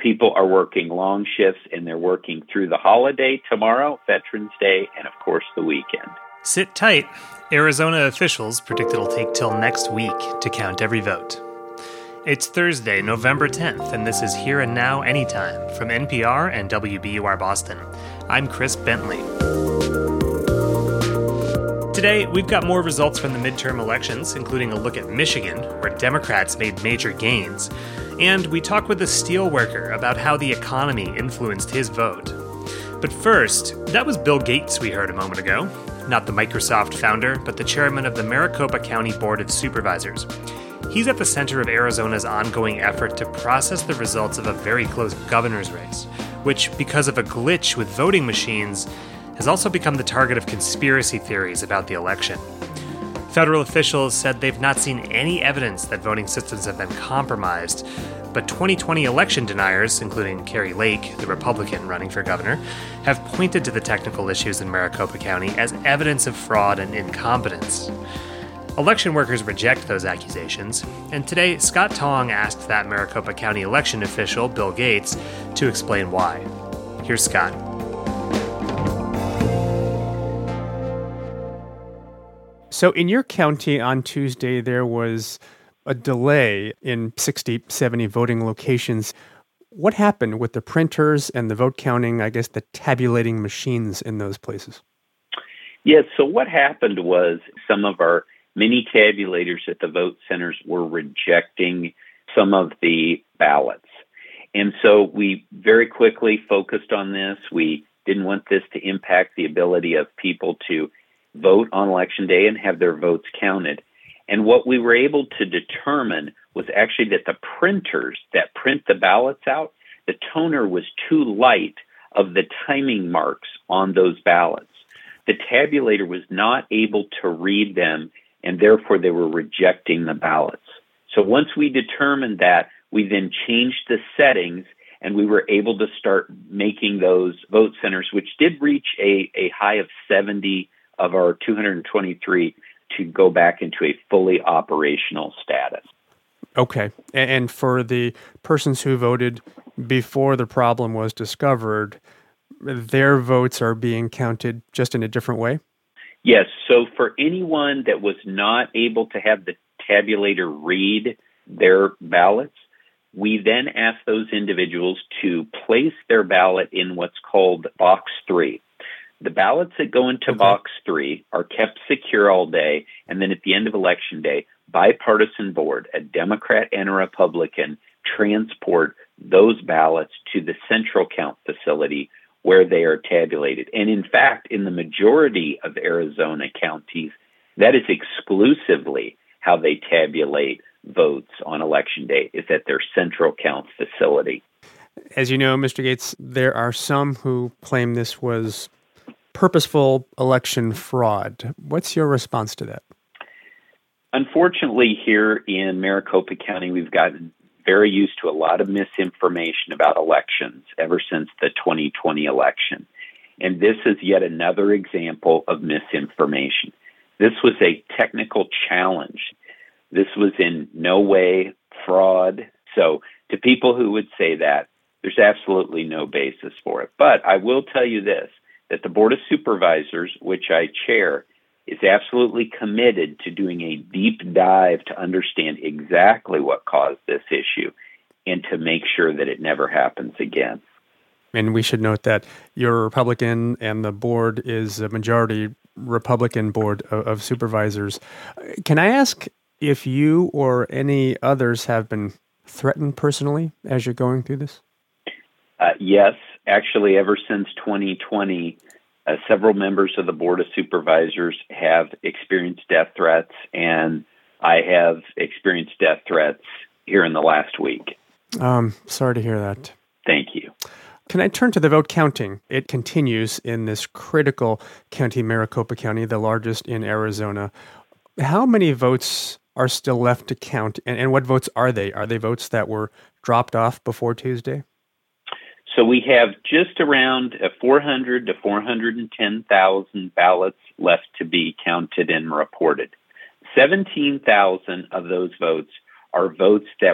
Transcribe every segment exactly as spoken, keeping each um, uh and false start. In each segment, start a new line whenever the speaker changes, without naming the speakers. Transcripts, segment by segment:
People are working long shifts, and they're working through the holiday tomorrow, Veterans Day, and of course the weekend.
Sit tight. Arizona officials predict it'll take till next week to count every vote. It's Thursday, November tenth, and this is Here and Now Anytime from N P R and W B U R Boston. I'm Chris Bentley. Today, we've got more results from the midterm elections, including a look at Michigan, where Democrats made major gains. And we talk with a steelworker about how the economy influenced his vote. But first, that was Bill Gates we heard a moment ago. Not the Microsoft founder, but the chairman of the Maricopa County Board of Supervisors. He's at the center of Arizona's ongoing effort to process the results of a very close governor's race, which, because of a glitch with voting machines, has also become the target of conspiracy theories about the election. Federal officials said they've not seen any evidence that voting systems have been compromised, but twenty twenty election deniers, including Kari Lake, the Republican running for governor, have pointed to the technical issues in Maricopa County as evidence of fraud and incompetence. Election workers reject those accusations, and today Scott Tong asked that Maricopa County election official, Bill Gates, to explain why. Here's Scott.
So in your county on Tuesday, there was a delay in sixty, seventy voting locations. What happened with the printers and the vote counting, I guess the tabulating machines in those places?
Yes, so what happened was some of our mini tabulators at the vote centers were rejecting some of the ballots. And so we very quickly focused on this. We didn't want this to impact the ability of people to vote on Election Day and have their votes counted. And what we were able to determine was actually that the printers that print the ballots out, the toner was too light of the timing marks on those ballots. The tabulator was not able to read them, and therefore they were rejecting the ballots. So once we determined that, we then changed the settings, and we were able to start making those vote centers, which did reach a, a high of seventy of our two hundred twenty-three, to go back into a fully operational status.
Okay. And for the persons who voted before the problem was discovered, their votes are being counted just in a different way?
Yes. So for anyone that was not able to have the tabulator read their ballots, we then asked those individuals to place their ballot in what's called box three. The ballots that go into okay. box three are kept secure all day, and then at the end of Election Day, bipartisan board, a Democrat and a Republican, transport those ballots to the central count facility where they are tabulated. And in fact, in the majority of Arizona counties, that is exclusively how they tabulate votes on Election Day, is at their central count facility.
As you know, Mister Gates, there are some who claim this was purposeful election fraud. What's your response to that?
Unfortunately, here in Maricopa County, we've gotten very used to a lot of misinformation about elections ever since the twenty twenty election. And this is yet another example of misinformation. This was a technical challenge. This was in no way fraud. So to people who would say that, there's absolutely no basis for it. But I will tell you this, that the Board of Supervisors, which I chair, is absolutely committed to doing a deep dive to understand exactly what caused this issue and to make sure that it never happens again.
And we should note that you're a Republican and the board is a majority Republican Board of, of Supervisors. Can I ask if you or any others have been threatened personally as you're going through this?
Uh, yes. Actually, ever since twenty twenty, uh, several members of the Board of Supervisors have experienced death threats, and I have experienced death threats here in the last week.
Um, sorry to hear that.
Thank you.
Can I turn to the vote counting? It continues in this critical county, Maricopa County, the largest in Arizona. How many votes are still left to count, and, and what votes are they? Are they votes that were dropped off before Tuesday?
So we have just around four hundred to four hundred ten thousand ballots left to be counted and reported. seventeen thousand of those votes are votes that were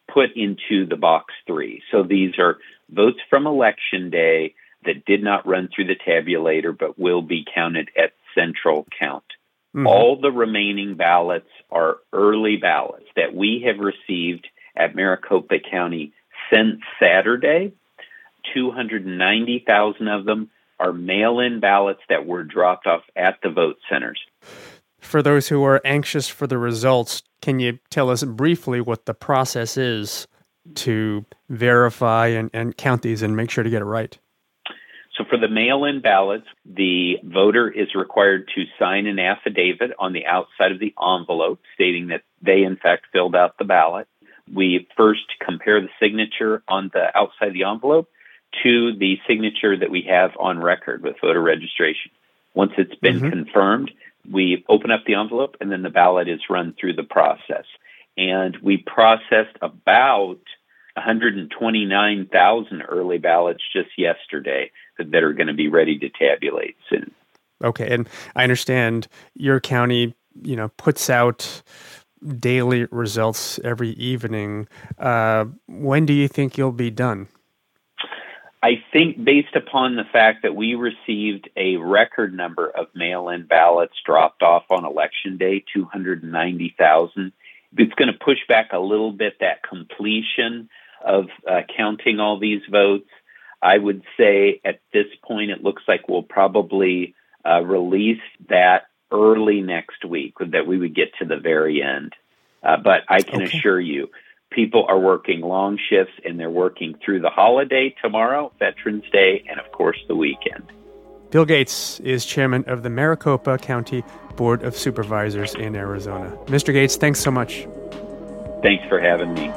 put into the box three. So these are votes from Election Day that did not run through the tabulator but will be counted at central count. Mm-hmm. All the remaining ballots are early ballots that we have received at Maricopa County since Saturday. two hundred ninety thousand of them are mail-in ballots that were dropped off at the vote centers.
For those who are anxious for the results, can you tell us briefly what the process is to verify and, and count these and make sure to get it right?
So for the mail-in ballots, the voter is required to sign an affidavit on the outside of the envelope stating that they, in fact, filled out the ballot. We first compare the signature on the outside of the envelope to the signature that we have on record with voter registration. Once it's been mm-hmm. confirmed, we open up the envelope, and then the ballot is run through the process. And we processed about one hundred twenty-nine thousand early ballots just yesterday that are going to be ready to tabulate soon.
Okay, and I understand your county, you know, puts out daily results every evening. Uh, when do you think you'll be done?
I think based upon the fact that we received a record number of mail-in ballots dropped off on Election Day, two hundred ninety thousand, it's going to push back a little bit that completion of uh, counting all these votes. I would say at this point it looks like we'll probably uh, release that early next week, that we would get to the very end. Uh, but I can okay. assure you, people are working long shifts, and they're working through the holiday tomorrow, Veterans Day, and, of course, the weekend.
Bill Gates is chairman of the Maricopa County Board of Supervisors in Arizona. Mister Gates, thanks so much.
Thanks for having me.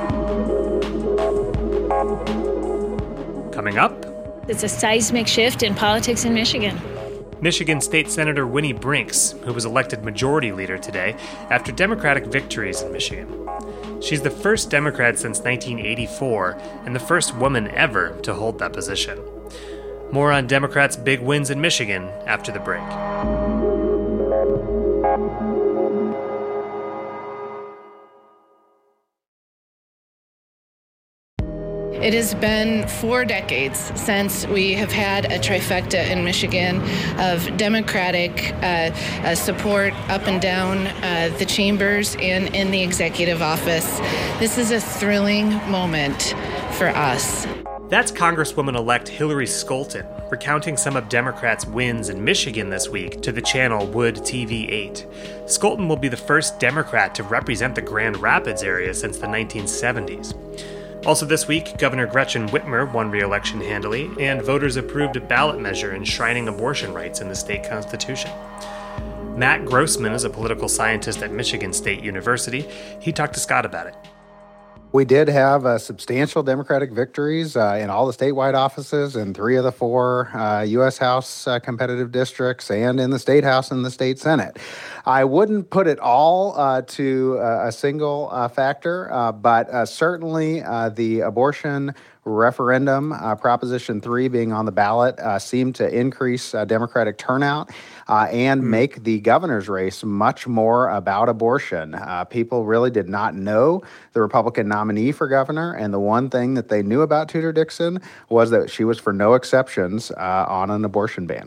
Coming up,
it's a seismic shift in politics in Michigan.
Michigan State Senator Winnie Brinks, who was elected majority leader today after Democratic victories in Michigan. She's the first Democrat since nineteen eighty-four and the first woman ever to hold that position. More on Democrats' big wins in Michigan after the break.
It has been four decades since we have had a trifecta in Michigan of Democratic uh, uh, support up and down uh, the chambers and in the executive office. This is a thrilling moment for us.
That's Congresswoman-elect Hillary Scholten recounting some of Democrats' wins in Michigan this week to the channel Wood T V eight. Scholten will be the first Democrat to represent the Grand Rapids area since the nineteen seventies. Also this week, Governor Gretchen Whitmer won re-election handily, and voters approved a ballot measure enshrining abortion rights in the state constitution. Matt Grossman is a political scientist at Michigan State University. He talked to Scott about it.
We did have uh, substantial Democratic victories uh, in all the statewide offices in three of the four uh, U S House uh, competitive districts and in the State House and the State Senate. I wouldn't put it all uh, to uh, a single uh, factor, uh, but uh, certainly uh, the abortion referendum, uh, Proposition three being on the ballot, uh, seemed to increase uh, Democratic turnout uh, and mm. make the governor's race much more about abortion. Uh, people really did not know the Republican nominee for governor, and the one thing that they knew about Tudor Dixon was that she was for no exceptions uh, on an abortion ban.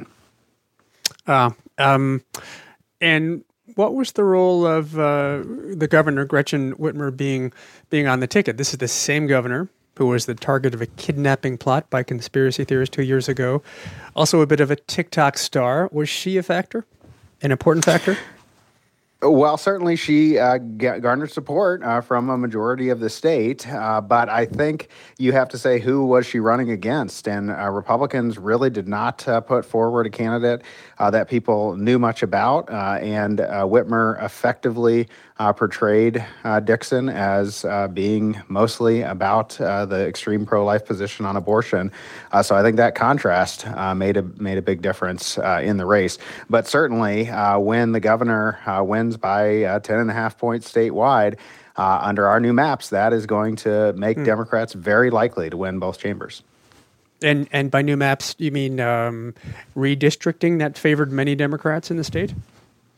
Uh, um, and what was the role of uh, the governor, Gretchen Whitmer, being being on the ticket? This is the same governor who was the target of a kidnapping plot by conspiracy theorists two years ago. Also a bit of a TikTok star. Was she a factor? An important factor?
Well, certainly she uh, garnered support uh, from a majority of the state, uh, but I think you have to say, who was she running against? And uh, Republicans really did not uh, put forward a candidate uh, that people knew much about, uh, and uh, Whitmer effectively uh, portrayed uh, Dixon as uh, being mostly about uh, the extreme pro-life position on abortion. Uh, so I think that contrast uh, made a made a big difference uh, in the race. But certainly, uh, when the governor uh, wins by uh, ten and a half points statewide, uh, under our new maps, that is going to make hmm. Democrats very likely to win both chambers.
And and by new maps, you mean um, redistricting that favored many Democrats in the state?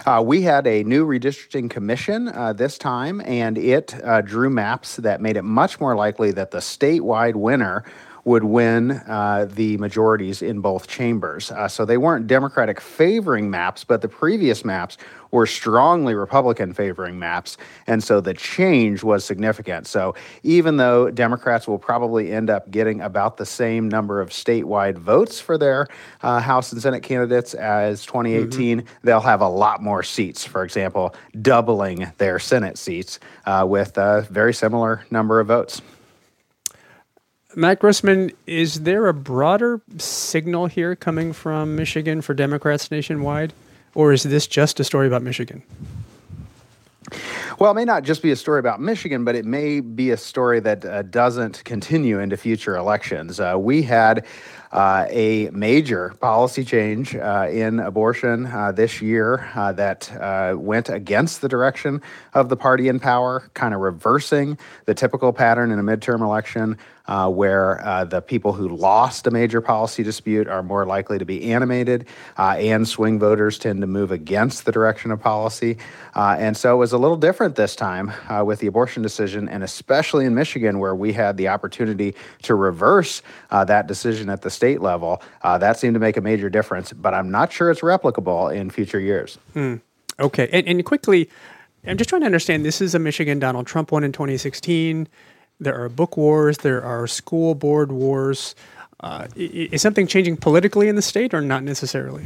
Uh, we had a new redistricting commission uh, this time, and it uh, drew maps that made it much more likely that the statewide winner would win uh, the majorities in both chambers. Uh, so they weren't Democratic favoring maps, but the previous maps were strongly Republican favoring maps. And so the change was significant. So even though Democrats will probably end up getting about the same number of statewide votes for their uh, House and Senate candidates as twenty eighteen, mm-hmm. they'll have a lot more seats, for example, doubling their Senate seats uh, with a very similar number of votes.
Matt Grossman, is there a broader signal here coming from Michigan for Democrats nationwide, or is this just a story about Michigan?
Well, it may not just be a story about Michigan, but it may be a story that uh, doesn't continue into future elections. Uh, we had uh, a major policy change uh, in abortion uh, this year uh, that uh, went against the direction of the party in power, kind of reversing the typical pattern in a midterm election. Uh, where uh, the people who lost a major policy dispute are more likely to be animated, uh, and swing voters tend to move against the direction of policy. Uh, and so it was a little different this time uh, with the abortion decision, and especially in Michigan, where we had the opportunity to reverse uh, that decision at the state level. Uh, that seemed to make a major difference, but I'm not sure it's replicable in future years.
Hmm. Okay, and, and quickly, I'm just trying to understand, this is a Michigan Donald Trump won in twenty sixteen. There are book wars. There are school board wars. Uh, is something changing politically in the state or not necessarily?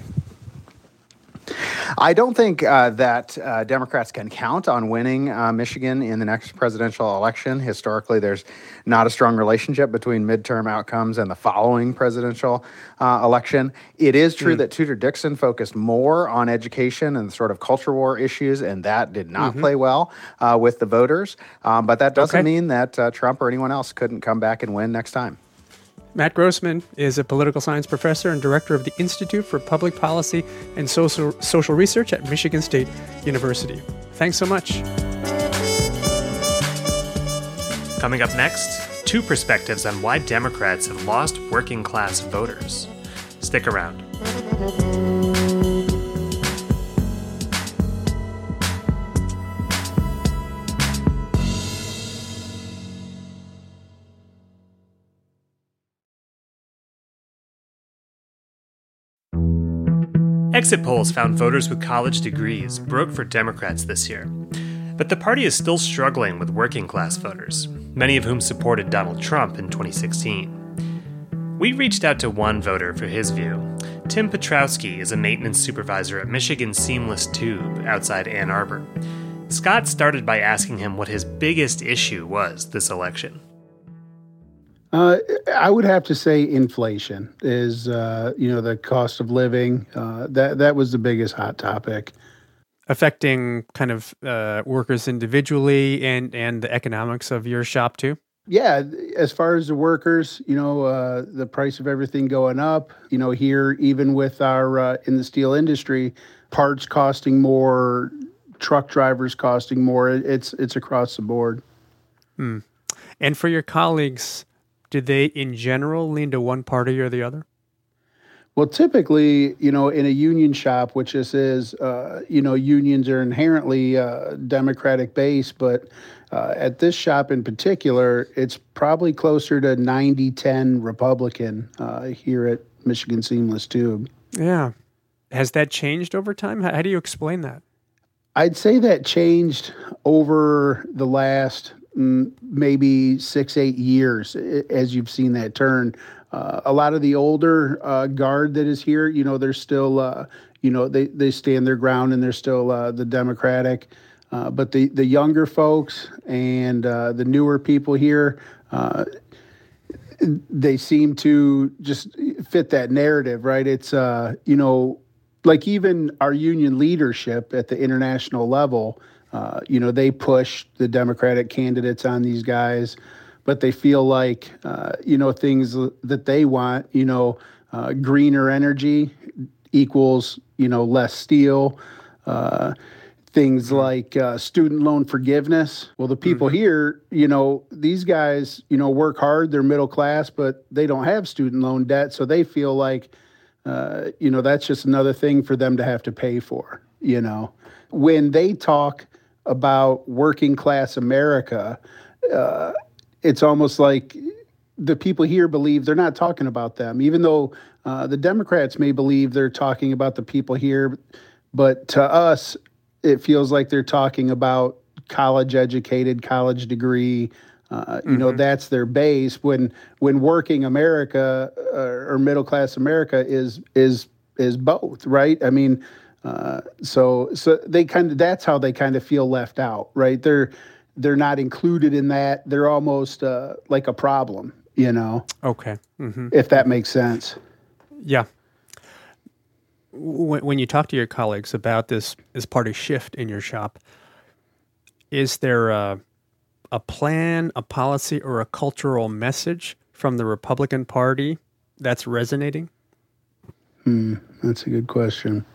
I don't think uh, that uh, Democrats can count on winning uh, Michigan in the next presidential election. Historically, there's not a strong relationship between midterm outcomes and the following presidential uh, election. It is true mm. that Tudor Dixon focused more on education and sort of culture war issues, and that did not mm-hmm. play well uh, with the voters. Um, but that doesn't okay. mean that uh, Trump or anyone else couldn't come back and win next time.
Matt Grossman is a political science professor and director of the Institute for Public Policy and Social, Social Research at Michigan State University. Thanks so much.
Coming up next, two perspectives on why Democrats have lost working class voters. Stick around. Exit polls found voters with college degrees broke for Democrats this year. But the party is still struggling with working-class voters, many of whom supported Donald Trump in twenty sixteen. We reached out to one voter for his view. Tim Petrowski is a maintenance supervisor at Michigan Seamless Tube outside Ann Arbor. Scott started by asking him what his biggest issue was this election.
Uh, I would have to say inflation is, uh, you know, the cost of living. Uh, that that was the biggest hot topic.
Affecting kind of uh, workers individually and, and the economics of your shop too?
Yeah, as far as the workers, you know, uh, the price of everything going up, you know, here, even with our, uh, in the steel industry, parts costing more, truck drivers costing more. It's, it's across the board.
Hmm. And for your colleagues, do they, in general, lean to one party or the other?
Well, typically, you know, in a union shop, which this is, uh, you know, unions are inherently uh, Democratic based, but uh, at this shop in particular, it's probably closer to ninety ten Republican uh, here at Michigan Seamless Tube.
Yeah. Has that changed over time? How, how do you explain that?
I'd say that changed over the last maybe six, eight years as you've seen that turn. Uh, a lot of the older uh, guard that is here, you know, they're still, uh, you know, they, they stand their ground and they're still uh, the Democratic. Uh, but the, the younger folks and uh, the newer people here, uh, they seem to just fit that narrative, right? It's, uh, you know, like even our union leadership at the international level, Uh, you know, they push the Democratic candidates on these guys, but they feel like, uh, you know, things that they want, you know, uh, greener energy equals, you know, less steel, uh, things like uh, student loan forgiveness. Well, the people mm-hmm. here, you know, these guys, you know, work hard, they're middle class, but they don't have student loan debt. So they feel like, uh, you know, that's just another thing for them to have to pay for. you know. When they talk about working class America, uh, it's almost like the people here believe they're not talking about them, even though uh, the Democrats may believe they're talking about the people here. But to us, it feels like they're talking about college educated, college degree. Uh, you mm-hmm. know, that's their base. When when working America uh, or middle class America is is is both, right? I mean, uh, so so they kind of that's how they kind of feel left out, right? They're they're not included in that. They're almost uh, like a problem, you know.
Okay, mm-hmm.
If that makes sense.
Yeah. When, when you talk to your colleagues about this this party shift in your shop, is there a, a plan, a policy, or a cultural message from the Republican Party that's resonating?
Hmm, that's a good question.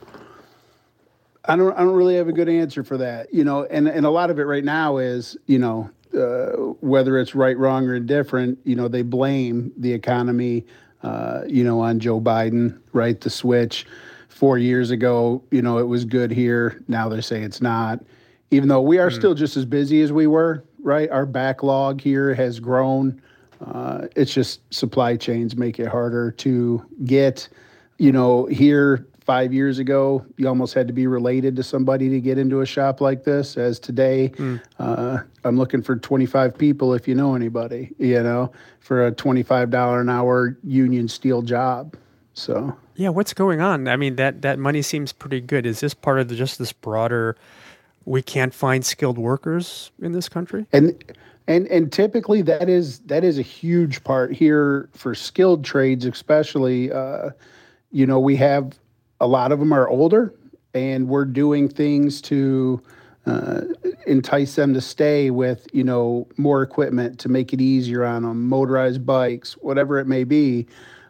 I don't. I don't really have a good answer for that. You know, and and a lot of it right now is, you know, uh, whether it's right, wrong, or indifferent. You know, they blame the economy, uh, you know, on Joe Biden. Right, the switch. Four years ago, you know, it was good here. Now they say it's not. Even though we are mm. still just as busy as we were, right? Our backlog here has grown. Uh, it's just supply chains make it harder to get. You know, here five years ago, you almost had to be related to somebody to get into a shop like this. As today, mm. uh, I'm looking for twenty-five people if you know anybody, you know, for a twenty-five dollars an hour union steel job. So
yeah, what's going on? I mean, that, that money seems pretty good. Is this part of the, just this broader, we can't find skilled workers in this country?
And and and typically that is that is a huge part here for skilled trades, especially. Uh, you know, we have a lot of them are older, and we're doing things to uh, entice them to stay with, you know, more equipment to make it easier on them, motorized bikes, whatever it may be.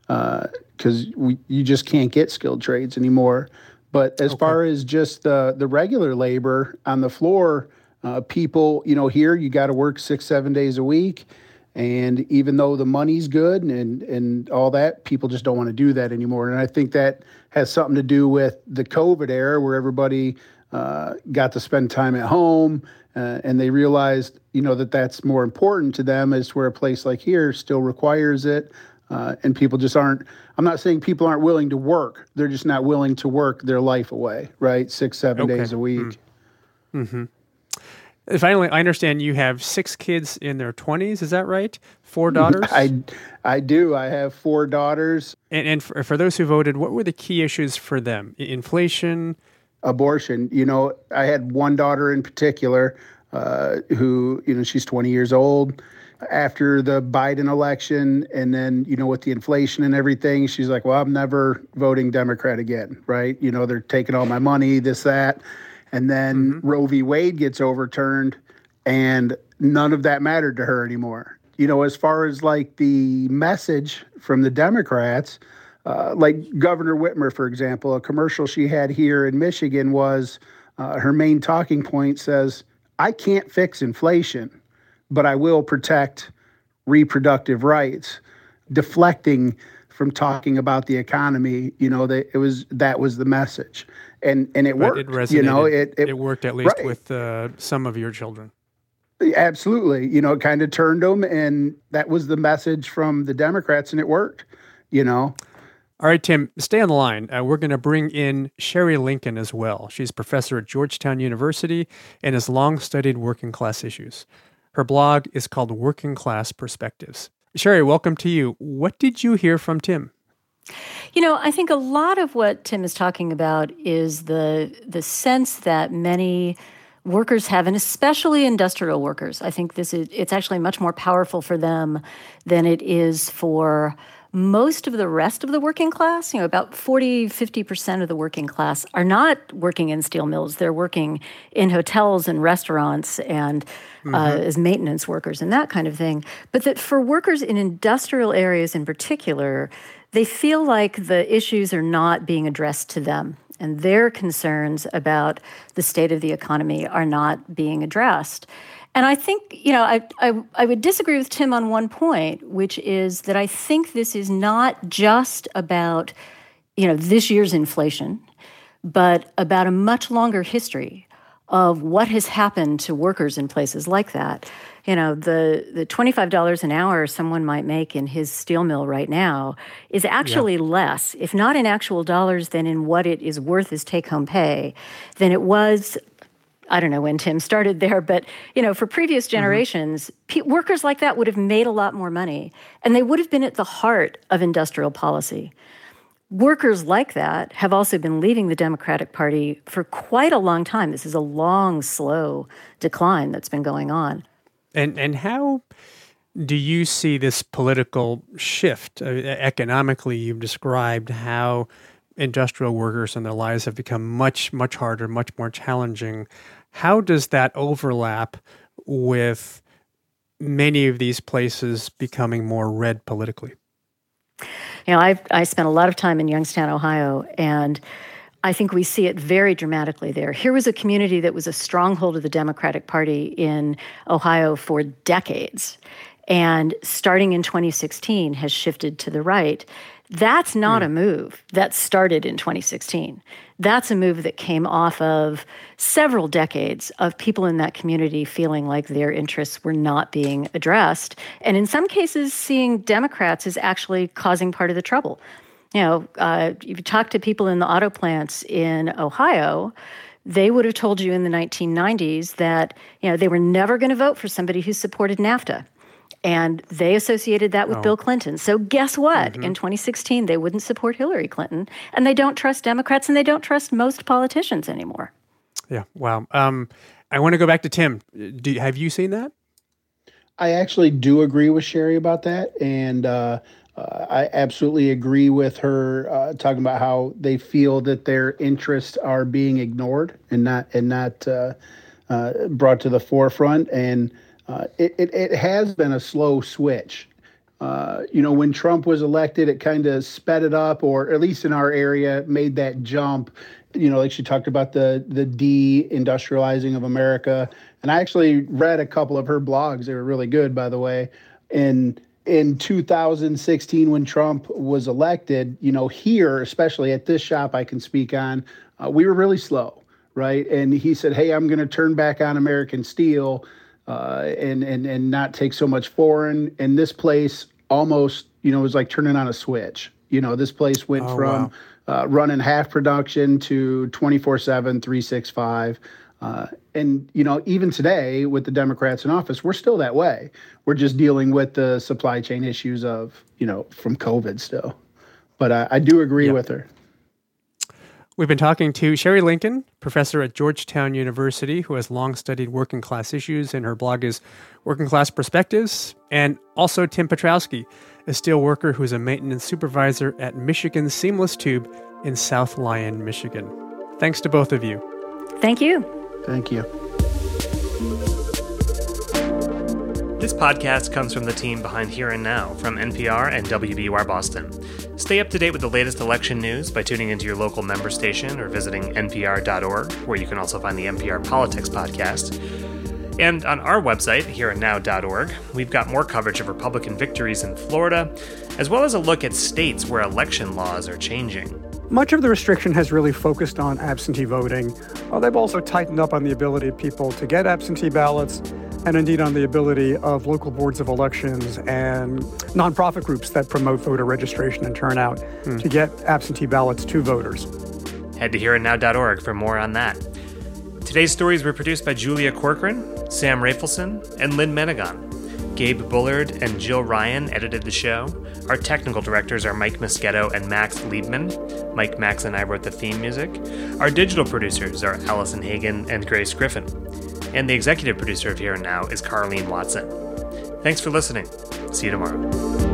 Because uh, we you just can't get skilled trades anymore. But as okay. far as just the the regular labor on the floor, uh, people, you know, here you got to work six, seven days a week. And even though the money's good and, and all that, people just don't want to do that anymore. And I think that has something to do with the COVID era where everybody uh, got to spend time at home uh, and they realized, you know, that that's more important to them as where a place like here still requires it. Uh, and people just aren't, I'm not saying people aren't willing to work. They're just not willing to work their life away, right? Six, seven okay. days a week.
Mm-hmm. Finally, I understand you have six kids in their twenties. Is that right? Four daughters?
I, I do. I have four daughters.
And, and for, for those who voted, what were the key issues for them? Inflation?
Abortion. You know, I had one daughter in particular uh, who, you know, she's twenty years old. After the Biden election and then, you know, with the inflation and everything, she's like, well, I'm never voting Democrat again, right? You know, they're taking all my money, this, that. And then mm-hmm. Roe v. Wade gets overturned and none of that mattered to her anymore. You know, as far as like the message from the Democrats, uh, like Governor Whitmer, for example, a commercial she had here in Michigan was uh, her main talking point says, I can't fix inflation, but I will protect reproductive rights, deflecting from talking about the economy. You know, that it was that was the message, and and it
but
worked.
It resonated.
You know, it it,
it worked at least
right.
with uh, some of your children.
Absolutely, you know, it kind of turned them, and that was the message from the Democrats, and it worked. You know.
All right, Tim, stay on the line. Uh, we're going to bring in Sherry Lincoln as well. She's professor at Georgetown University and has long studied working class issues. Her blog is called Working Class Perspectives. Sherry, welcome to you. What did you hear from Tim?
You know, I think a lot of what Tim is talking about is the the sense that many workers have, and especially industrial workers. I think this is it's actually much more powerful for them than it is for most of the rest of the working class. You know, about forty, fifty percent of the working class are not working in steel mills. They're working in hotels and restaurants and mm-hmm. uh, as maintenance workers and that kind of thing. But that for workers in industrial areas in particular, they feel like the issues are not being addressed to them. And their concerns about the state of the economy are not being addressed. And I think, you know, I, I I would disagree with Tim on one point, which is that I think this is not just about, you know, this year's inflation, but about a much longer history of what has happened to workers in places like that. You know, the, the twenty-five dollars an hour someone might make in his steel mill right now is actually yeah. less, if not in actual dollars, than in what it is worth as take-home pay, than it was, I don't know when Tim started there, but, you know, for previous generations, mm-hmm. pe- workers like that would have made a lot more money, and they would have been at the heart of industrial policy. Workers like that have also been leaving the Democratic Party for quite a long time. This is a long, slow decline that's been going on.
And and how do you see this political shift? Uh, economically, you've described how industrial workers and their lives have become much, much harder, much more challenging. How does that overlap with many of these places becoming more red politically?
You know, I've, I spent a lot of time in Youngstown, Ohio, and I think we see it very dramatically there. Here was a community that was a stronghold of the Democratic Party in Ohio for decades, and starting in twenty sixteen has shifted to the right. That's not mm. a move that started in twenty sixteen. That's a move that came off of several decades of people in that community feeling like their interests were not being addressed, and in some cases seeing Democrats as actually causing part of the trouble. You know, uh, if you talk to people in the auto plants in Ohio, they would have told you in the nineteen nineties that, you know, they were never going to vote for somebody who supported NAFTA. And they associated that with oh. Bill Clinton. So guess what? Mm-hmm. In twenty sixteen, they wouldn't support Hillary Clinton. And they don't trust Democrats, and they don't trust most politicians anymore.
Yeah, wow. Um, I want to go back to Tim. Do, have you seen that?
I actually do agree with Sherry about that. And uh, uh, I absolutely agree with her uh, talking about how they feel that their interests are being ignored and not and not uh, uh, brought to the forefront. And Uh, it, it, it has been a slow switch. Uh, you know, when Trump was elected, it kind of sped it up, or at least in our area, made that jump. You know, like she talked about the the de-industrializing of America. And I actually read a couple of her blogs. They were really good, by the way. And in two thousand sixteen, when Trump was elected, you know, here, especially at this shop I can speak on, uh, we were really slow, right? And he said, hey, I'm going to turn back on American steel. Uh, and, and, and not take so much foreign. And this place almost, you know, was like turning on a switch. You know, this place went oh, from wow. uh, running half production to twenty-four seven, three sixty-five. Uh, and, you know, even today with the Democrats in office, we're still that way. We're just dealing with the supply chain issues of, you know, from COVID still. But I, I do agree yep. with her.
We've been talking to Sherry Lincoln, professor at Georgetown University, who has long studied working class issues, and her blog is Working Class Perspectives, and also Tim Petrowski, a steel worker who is a maintenance supervisor at Michigan Seamless Tube in South Lyon, Michigan. Thanks to both of you.
Thank you.
Thank you.
This podcast comes from the team behind Here and Now from N P R and W B U R Boston. Stay up to date with the latest election news by tuning into your local member station or visiting N P R dot org, where you can also find the N P R Politics podcast. And on our website, here and now dot org, we've got more coverage of Republican victories in Florida, as well as a look at states where election laws are changing.
Much of the restriction has really focused on absentee voting. Uh, they've also tightened up on the ability of people to get absentee ballots, and indeed on the ability of local boards of elections and nonprofit groups that promote voter registration and turnout hmm. to get absentee ballots to voters.
Head to here and now dot org for more on that. Today's stories were produced by Julia Corcoran, Sam Rafelson, and Lynn Menegon. Gabe Bullard and Jill Ryan edited the show. Our technical directors are Mike Moschetto and Max Liebman. Mike, Max, and I wrote the theme music. Our digital producers are Allison Hagen and Grace Griffin. And the executive producer of Here and Now is Carlene Watson. Thanks for listening. See you tomorrow.